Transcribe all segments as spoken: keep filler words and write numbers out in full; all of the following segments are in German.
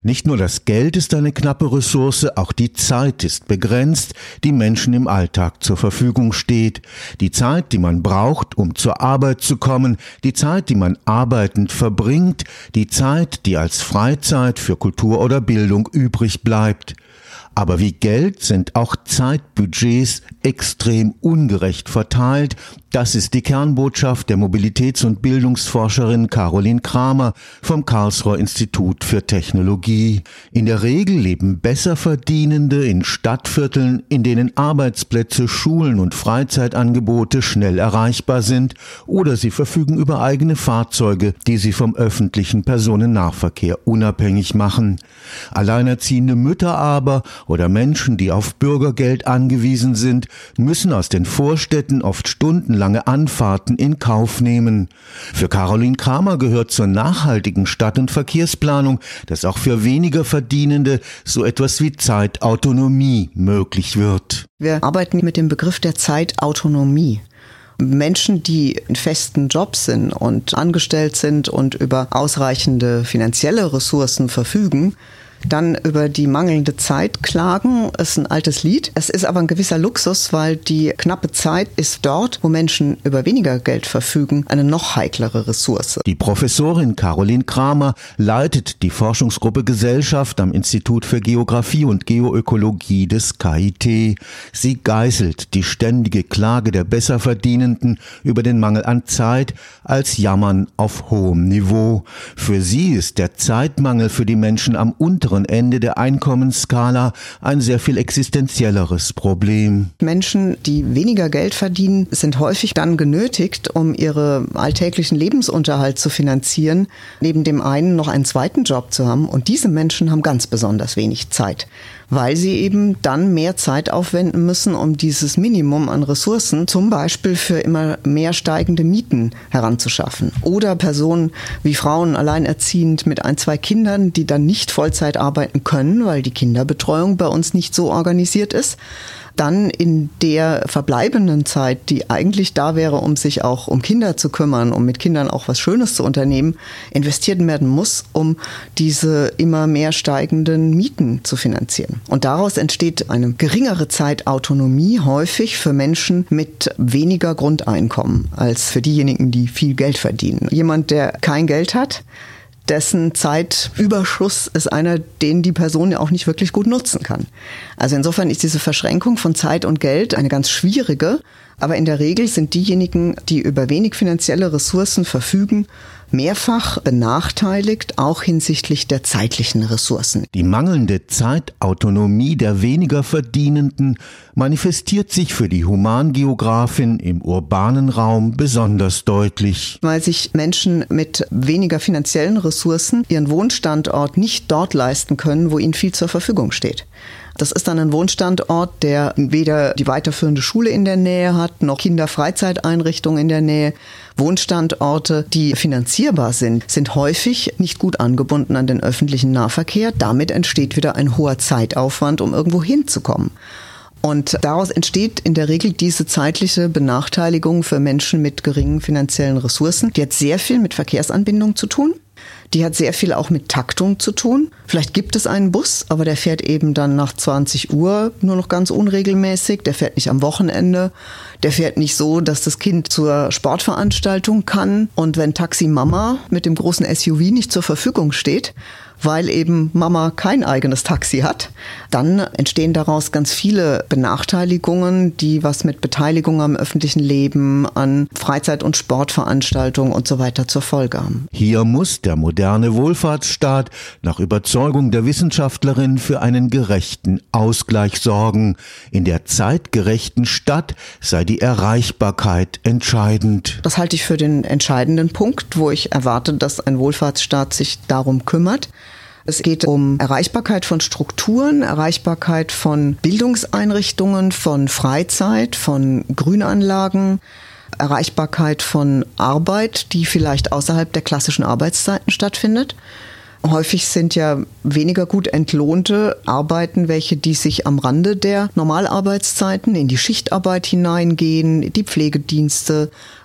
Nicht nur das Geld ist eine knappe Ressource, auch die Zeit ist begrenzt, die Menschen im Alltag zur Verfügung steht. Die Zeit, die man braucht, um zur Arbeit zu kommen, die Zeit, die man arbeitend verbringt, die Zeit, die als Freizeit für Kultur oder Bildung übrig bleibt. Aber wie Geld sind auch Zeitbudgets extrem ungerecht verteilt. Das ist die Kernbotschaft der Mobilitäts- und Bildungsforscherin Caroline Kramer vom Karlsruher Institut für Technologie. In der Regel leben Besserverdienende in Stadtvierteln, in denen Arbeitsplätze, Schulen und Freizeitangebote schnell erreichbar sind, oder sie verfügen über eigene Fahrzeuge, die sie vom öffentlichen Personennahverkehr unabhängig machen. Alleinerziehende Mütter aber oder Menschen, die auf Bürgergeld angewiesen sind, müssen aus den Vorstädten oft stundenlange Anfahrten in Kauf nehmen. Für Caroline Kramer gehört zur nachhaltigen Stadt- und Verkehrsplanung, dass auch für weniger Verdienende so etwas wie Zeitautonomie möglich wird. Wir arbeiten mit dem Begriff der Zeitautonomie. Menschen, die in festen Jobs sind und angestellt sind und über ausreichende finanzielle Ressourcen verfügen, dann über die mangelnde Zeit klagen, ist ein altes Lied. Es ist aber ein gewisser Luxus, weil die knappe Zeit ist dort, wo Menschen über weniger Geld verfügen, eine noch heiklere Ressource. Die Professorin Caroline Kramer leitet die Forschungsgruppe Gesellschaft am Institut für Geographie und Geoökologie des K I T. Sie geißelt die ständige Klage der Besserverdienenden über den Mangel an Zeit als Jammern auf hohem Niveau. Für sie ist der Zeitmangel für die Menschen am unteren Ende der Einkommensskala ein sehr viel existenzielleres Problem. Menschen, die weniger Geld verdienen, sind häufig dann genötigt, um ihre alltäglichen Lebensunterhalt zu finanzieren, neben dem einen noch einen zweiten Job zu haben. Und diese Menschen haben ganz besonders wenig Zeit, weil sie eben dann mehr Zeit aufwenden müssen, um dieses Minimum an Ressourcen, zum Beispiel für immer mehr steigende Mieten, heranzuschaffen. Oder Personen wie Frauen alleinerziehend mit ein, zwei Kindern, die dann nicht Vollzeit arbeiten können, weil die Kinderbetreuung bei uns nicht so organisiert ist. Dann in der verbleibenden Zeit, die eigentlich da wäre, um sich auch um Kinder zu kümmern, um mit Kindern auch was Schönes zu unternehmen, investiert werden muss, um diese immer mehr steigenden Mieten zu finanzieren. Und daraus entsteht eine geringere Zeitautonomie häufig für Menschen mit weniger Grundeinkommen als für diejenigen, die viel Geld verdienen. Jemand, der kein Geld hat, dessen Zeitüberschuss ist einer, den die Person ja auch nicht wirklich gut nutzen kann. Also insofern ist diese Verschränkung von Zeit und Geld eine ganz schwierige, aber in der Regel sind diejenigen, die über wenig finanzielle Ressourcen verfügen, mehrfach benachteiligt, auch hinsichtlich der zeitlichen Ressourcen. Die mangelnde Zeitautonomie der weniger Verdienenden manifestiert sich für die Humangeografin im urbanen Raum besonders deutlich. Weil sich Menschen mit weniger finanziellen Ressourcen ihren Wohnstandort nicht dort leisten können, wo ihnen viel zur Verfügung steht. Das ist dann ein Wohnstandort, der weder die weiterführende Schule in der Nähe hat, noch Kinderfreizeiteinrichtungen in der Nähe. Wohnstandorte, die finanzierbar sind, sind häufig nicht gut angebunden an den öffentlichen Nahverkehr. Damit entsteht wieder ein hoher Zeitaufwand, um irgendwo hinzukommen. Und daraus entsteht in der Regel diese zeitliche Benachteiligung für Menschen mit geringen finanziellen Ressourcen. Die hat sehr viel mit Verkehrsanbindung zu tun. Die hat sehr viel auch mit Taktung zu tun. Vielleicht gibt es einen Bus, aber der fährt eben dann nach zwanzig Uhr nur noch ganz unregelmäßig. Der fährt nicht am Wochenende. Der fährt nicht so, dass das Kind zur Sportveranstaltung kann. Und wenn Taxi Mama mit dem großen S U V nicht zur Verfügung steht, weil eben Mama kein eigenes Taxi hat, dann entstehen daraus ganz viele Benachteiligungen, die was mit Beteiligung am öffentlichen Leben, an Freizeit- und Sportveranstaltungen und so weiter zur Folge haben. Hier muss der moderne Wohlfahrtsstaat nach Überzeugung der Wissenschaftlerin für einen gerechten Ausgleich sorgen. In der zeitgerechten Stadt sei die Erreichbarkeit entscheidend. Das halte ich für den entscheidenden Punkt, wo ich erwarte, dass ein Wohlfahrtsstaat sich darum kümmert. Es geht um Erreichbarkeit von Strukturen, Erreichbarkeit von Bildungseinrichtungen, von Freizeit, von Grünanlagen, Erreichbarkeit von Arbeit, die vielleicht außerhalb der klassischen Arbeitszeiten stattfindet. Häufig sind ja weniger gut entlohnte Arbeiten, welche die sich am Rande der Normalarbeitszeiten in die Schichtarbeit hineingehen, die Pflegedienste,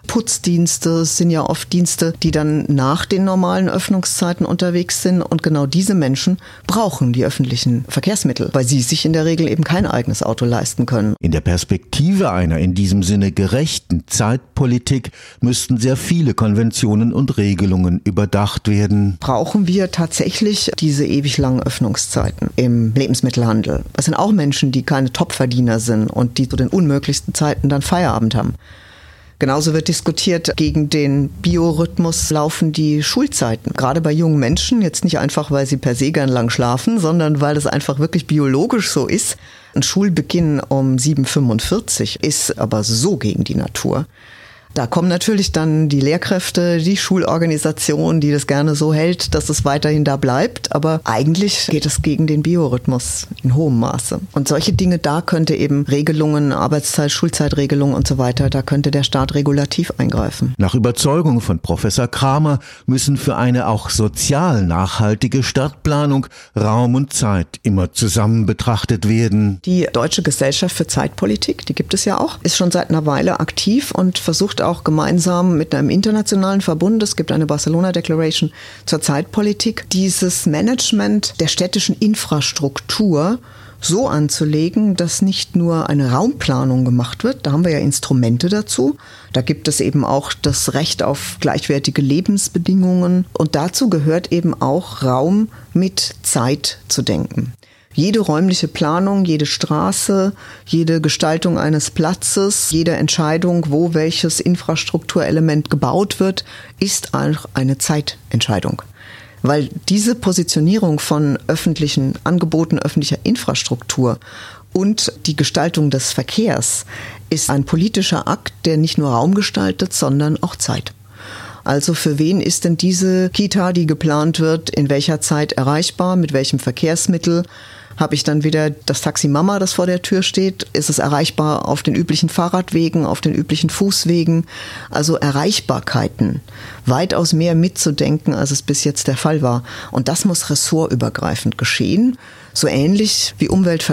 Putzdienste sind ja oft Dienste, die dann nach den normalen Öffnungszeiten unterwegs sind. Und genau diese Menschen brauchen die öffentlichen Verkehrsmittel, weil sie sich in der Regel eben kein eigenes Auto leisten können. In der Perspektive einer in diesem Sinne gerechten Zeitpolitik müssten sehr viele Konventionen und Regelungen überdacht werden. Brauchen wir tatsächlich diese ewig langen Öffnungszeiten im Lebensmittelhandel? Es sind auch Menschen, die keine Topverdiener sind und die zu den unmöglichsten Zeiten dann Feierabend haben. Genauso wird diskutiert, gegen den Biorhythmus laufen die Schulzeiten. Gerade bei jungen Menschen, jetzt nicht einfach, weil sie per se gern lang schlafen, sondern weil es einfach wirklich biologisch so ist. Ein Schulbeginn um sieben Uhr fünfundvierzig ist aber so gegen die Natur. Da kommen natürlich dann die Lehrkräfte, die Schulorganisation, die das gerne so hält, dass es weiterhin da bleibt. Aber eigentlich geht es gegen den Biorhythmus in hohem Maße. Und solche Dinge, da könnte eben Regelungen, Arbeitszeit, Schulzeitregelungen und so weiter, da könnte der Staat regulativ eingreifen. Nach Überzeugung von Professor Kramer müssen für eine auch sozial nachhaltige Stadtplanung Raum und Zeit immer zusammen betrachtet werden. Die Deutsche Gesellschaft für Zeitpolitik, die gibt es ja auch, ist schon seit einer Weile aktiv und versucht auch gemeinsam mit einem internationalen Verbund, es gibt eine Barcelona Declaration zur Zeitpolitik, dieses Management der städtischen Infrastruktur so anzulegen, dass nicht nur eine Raumplanung gemacht wird, da haben wir ja Instrumente dazu, da gibt es eben auch das Recht auf gleichwertige Lebensbedingungen und dazu gehört eben auch Raum mit Zeit zu denken. Jede räumliche Planung, jede Straße, jede Gestaltung eines Platzes, jede Entscheidung, wo welches Infrastrukturelement gebaut wird, ist auch eine Zeitentscheidung. Weil diese Positionierung von öffentlichen Angeboten, öffentlicher Infrastruktur und die Gestaltung des Verkehrs ist ein politischer Akt, der nicht nur Raum gestaltet, sondern auch Zeit. Also für wen ist denn diese Kita, die geplant wird, in welcher Zeit erreichbar, mit welchem Verkehrsmittel? Habe ich dann wieder das Taxi Mama, das vor der Tür steht? Ist es erreichbar auf den üblichen Fahrradwegen, auf den üblichen Fußwegen? Also Erreichbarkeiten, weitaus mehr mitzudenken, als es bis jetzt der Fall war. Und das muss ressortübergreifend geschehen. So ähnlich wie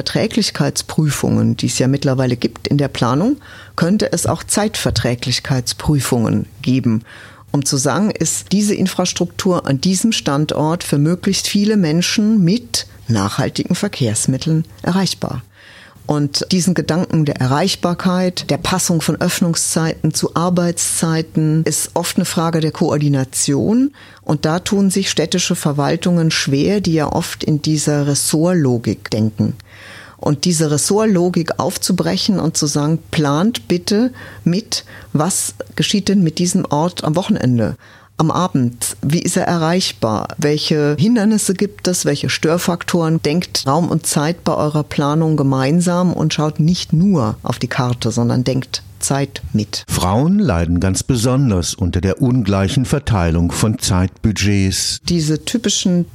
Umweltverträglichkeitsprüfungen, die es ja mittlerweile gibt in der Planung, könnte es auch Zeitverträglichkeitsprüfungen geben. Um zu sagen, ist diese Infrastruktur an diesem Standort für möglichst viele Menschen mit nachhaltigen Verkehrsmitteln erreichbar. Und diesen Gedanken der Erreichbarkeit, der Passung von Öffnungszeiten zu Arbeitszeiten ist oft eine Frage der Koordination. Und da tun sich städtische Verwaltungen schwer, die ja oft in dieser Ressortlogik denken. Und diese Ressortlogik aufzubrechen und zu sagen, plant bitte mit, was geschieht denn mit diesem Ort am Wochenende, am Abend, wie ist er erreichbar, welche Hindernisse gibt es, welche Störfaktoren, denkt Raum und Zeit bei eurer Planung gemeinsam und schaut nicht nur auf die Karte, sondern denkt Zeit mit. Frauen leiden ganz besonders unter der ungleichen Verteilung von Zeitbudgets. Diese typischen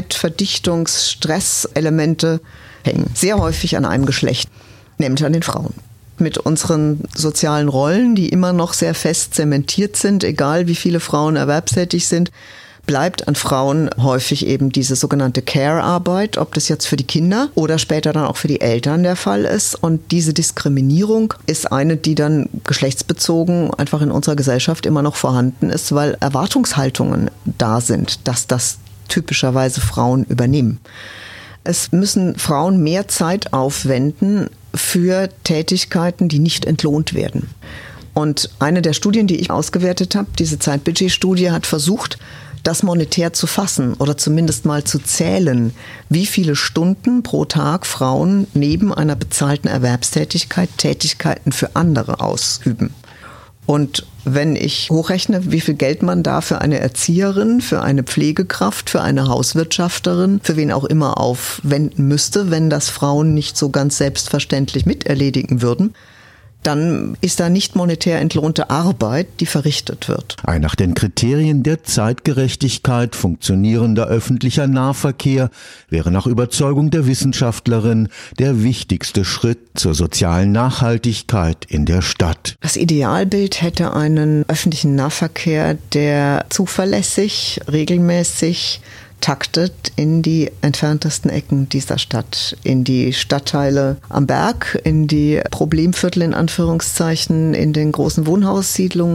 Zeitverdichtungs-Stresselemente hängen sehr häufig an einem Geschlecht, nämlich an den Frauen. Mit unseren sozialen Rollen, die immer noch sehr fest zementiert sind, egal wie viele Frauen erwerbstätig sind, bleibt an Frauen häufig eben diese sogenannte Care-Arbeit, ob das jetzt für die Kinder oder später dann auch für die Eltern der Fall ist. Und diese Diskriminierung ist eine, die dann geschlechtsbezogen einfach in unserer Gesellschaft immer noch vorhanden ist, weil Erwartungshaltungen da sind, dass das typischerweise Frauen übernehmen. Es müssen Frauen mehr Zeit aufwenden für Tätigkeiten, die nicht entlohnt werden. Und eine der Studien, die ich ausgewertet habe, diese Zeitbudgetstudie, hat versucht, das monetär zu fassen oder zumindest mal zu zählen, wie viele Stunden pro Tag Frauen neben einer bezahlten Erwerbstätigkeit Tätigkeiten für andere ausüben. Und wenn ich hochrechne, wie viel Geld man da für eine Erzieherin, für eine Pflegekraft, für eine Hauswirtschafterin, für wen auch immer aufwenden müsste, wenn das Frauen nicht so ganz selbstverständlich miterledigen würden, dann ist da nicht monetär entlohnte Arbeit, die verrichtet wird. Ein nach den Kriterien der Zeitgerechtigkeit funktionierender öffentlicher Nahverkehr wäre nach Überzeugung der Wissenschaftlerin der wichtigste Schritt zur sozialen Nachhaltigkeit in der Stadt. Das Idealbild hätte einen öffentlichen Nahverkehr, der zuverlässig, regelmäßig taktet in die entferntesten Ecken dieser Stadt, in die Stadtteile am Berg, in die Problemviertel in Anführungszeichen, in den großen Wohnhaussiedlungen,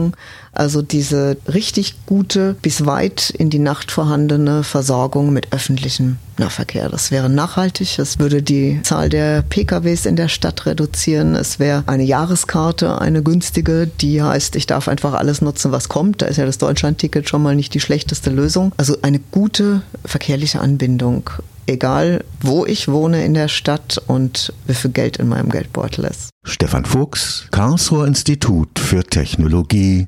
Also diese richtig gute, bis weit in die Nacht vorhandene Versorgung mit öffentlichem Nahverkehr. Das wäre nachhaltig, es würde die Zahl der P K Ws in der Stadt reduzieren, es wäre eine Jahreskarte, eine günstige, die heißt, ich darf einfach alles nutzen, was kommt. Da ist ja das Deutschlandticket schon mal nicht die schlechteste Lösung. Also eine gute verkehrliche Anbindung, egal wo ich wohne in der Stadt und wie viel Geld in meinem Geldbeutel ist. Stefan Fuchs, Karlsruher Institut für Technologie.